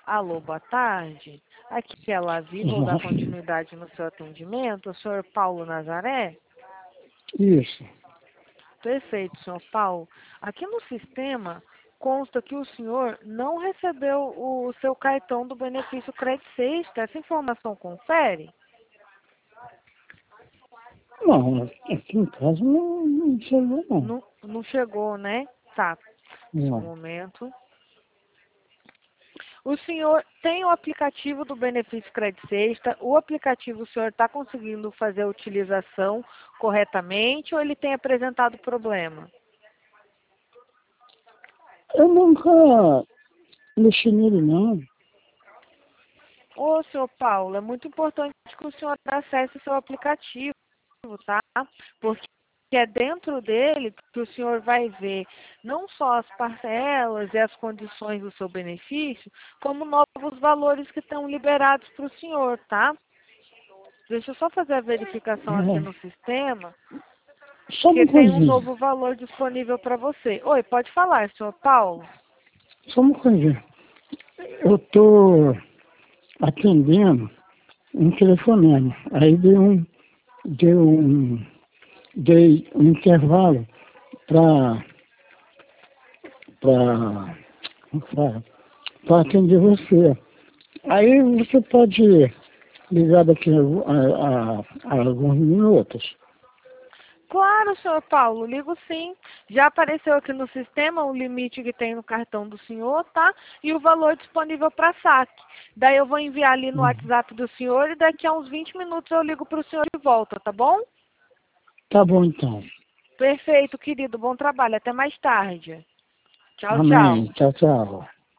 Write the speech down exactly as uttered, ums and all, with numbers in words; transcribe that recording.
Alô, boa tarde. Aqui é a Lavi, vou dar continuidade no seu atendimento. O senhor Paulo Nazaré? Isso. Perfeito, senhor Paulo. Aqui no sistema consta que o senhor não recebeu o seu cartão do benefício Crédito Sexta. Essa informação confere? Não, aqui em casa não, não chegou, não. Não, não chegou, né? Tá. Só um Não. momento. O senhor tem o aplicativo do benefício Crédito Sexta? O aplicativo o senhor está conseguindo fazer a utilização corretamente ou ele tem apresentado problema? Eu nunca mexi nele, não. Ô, senhor Paulo, é muito importante que o senhor acesse o seu aplicativo, tá? Porque é dentro dele que o senhor vai ver não só as parcelas e as condições do seu benefício, como novos valores que estão liberados para o senhor, tá? Deixa eu só fazer a verificação aqui no É. sistema, Só uma que tem um coisinha. novo valor disponível para você. Oi, pode falar, senhor Paulo? Só uma coisinha. Eu tô atendendo um telefonema. Aí deu um, deu um, dei um intervalo para para para atender você. Aí você pode ligar daqui a, a, a alguns minutos. Claro, senhor Paulo, ligo sim. Já apareceu aqui no sistema o limite que tem no cartão do senhor, tá? E o valor disponível para saque. Daí eu vou enviar ali no Uhum. WhatsApp do senhor e daqui a uns vinte minutos eu ligo para o senhor de volta, tá bom? Tá bom, então. Perfeito, querido. Bom trabalho. Até mais tarde. Tchau, tchau. Amém. Tchau, tchau.